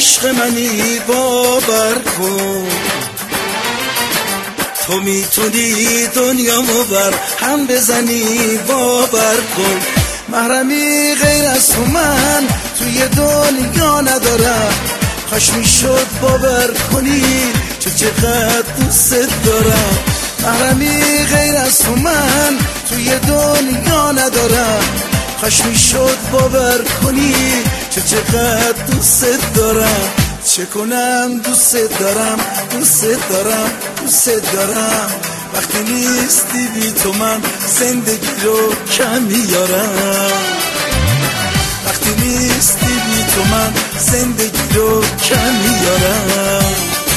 عشق منی باور کن، تو میتونی دنیامو بر هم بزنی باور کن. محرمی غیر از تو من توی دنیا ندارم، کاش میشد باور کنی چقدر دوست دارم. محرمی غیر از تو من توی دنیا ندارم، کاش میشد باور کنی چقدر دوست دارم. چه کنم دوست دارم، دوست دارم، دوست دارم. وقتی نیستی بی تو من زندگی رو کم میارم، وقتی نیستی بی تو من زندگی رو کم میارم.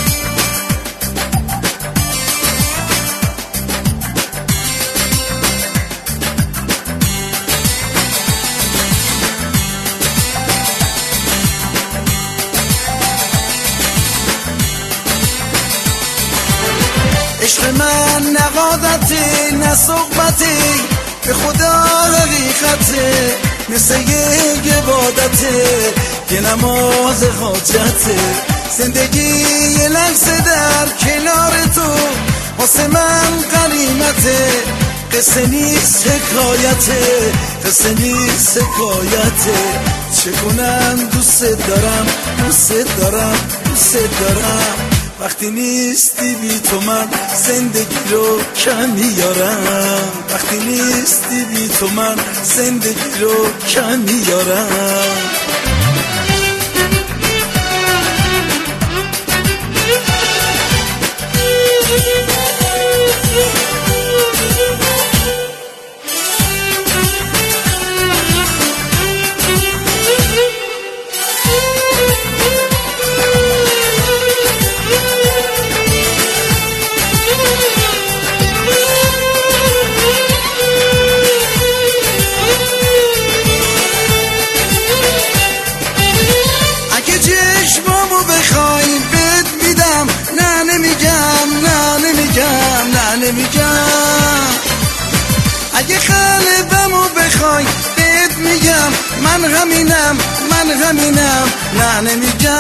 عشق من نقادتی نه صحبتی، به خدا حقیقته، مثل یک عبادته، یه نماز حاجته. زندگی یه لحظه در کنار تو واسه من غنیمته، قصه نیست حکایته، قصه نیست حکایته. چه کنم دوست دارم، دوست دارم، دوست دارم. وقتی نیستی بی تو من زندگی رو کم میارم، وقتی نیستی بی تو من زندگی رو کم میارم. اگه قلبمو بخوای بهت میگم من همینم، من همینم، نه نمیگم.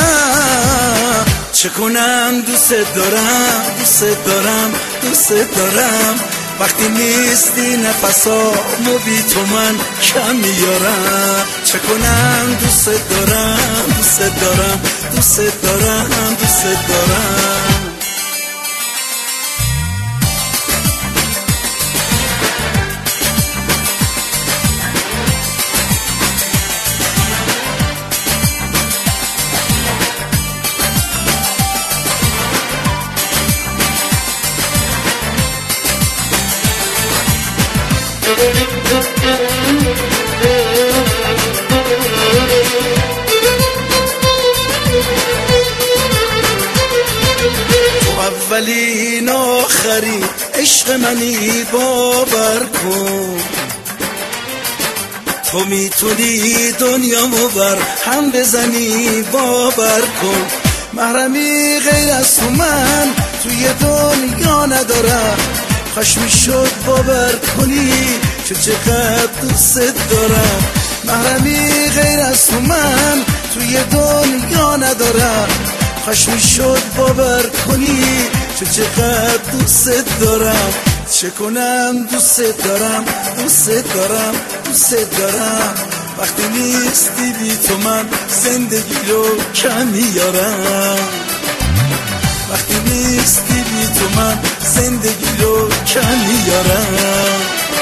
چه کنم دوست دارم، دوست دارم، دوست دارم. وقتی نیستی نفسامو بی تو من کم میارم. چه کنم دوست دارم، دوست دارم، دوست دارم، دوست دارم. تو اولین آخری عشق منی باور کن، تو میتونی دنیامو بر هم بزنی باور کن. محرمی غیر از تو من توی دنیا ندارم، کاش میشد باور کنی چقدر دوست دارم. محرمی غیر از تو من توی دنیا ندارم، کاش میشد باور کنی چقدر دوست دارم. چه کنم دوست دارم، دوست دارم، دوست دارم. وقتی نیستی بی تو من زندگی رو کم میارم، وقتی نیستی بی تو من زندگی رو کم میارم.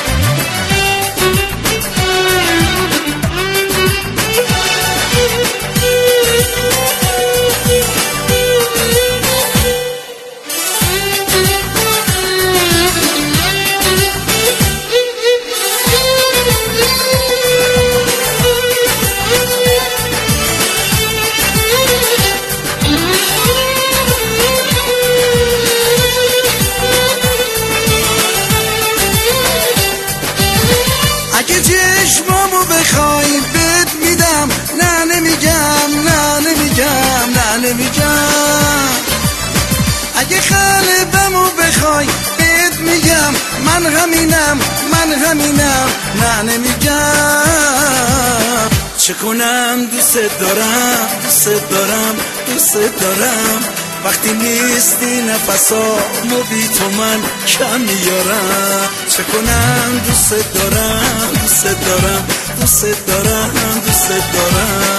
چشمامو بخوای بهت میدم، نه نمیگم، نه نمیگم، نه نمیگم. اگه قلبمو بخوای بهت میگم من همینم، من همینم، نه نمیگم. چه کنم دوست دارم دوست دارم دوست دارم وقتی نیستی نفسامو بی تو من کم میارم چه کنم دوست دارم دوست دارم دوست دارم دوست دارم